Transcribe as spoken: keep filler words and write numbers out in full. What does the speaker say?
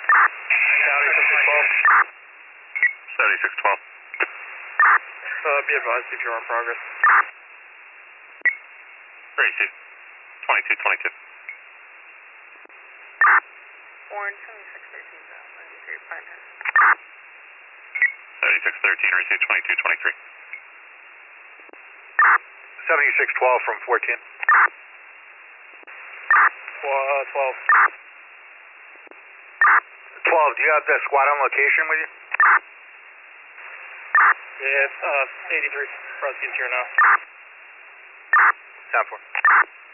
County six twelve. seventy-six twelve. Uh, be advised, C P R in progress. thirty-two, twenty-two, twenty-two. Orange seventy-six thirteen, ninety-three, Pinehurst. seventy-six thirteen, receive twenty-two, twenty-three. seventy-six twelve from fourteen. Uh, twelve. twelve, do you have the squad on location with you? Yeah, uh, eighty-three. Prosecution's here now. ten four.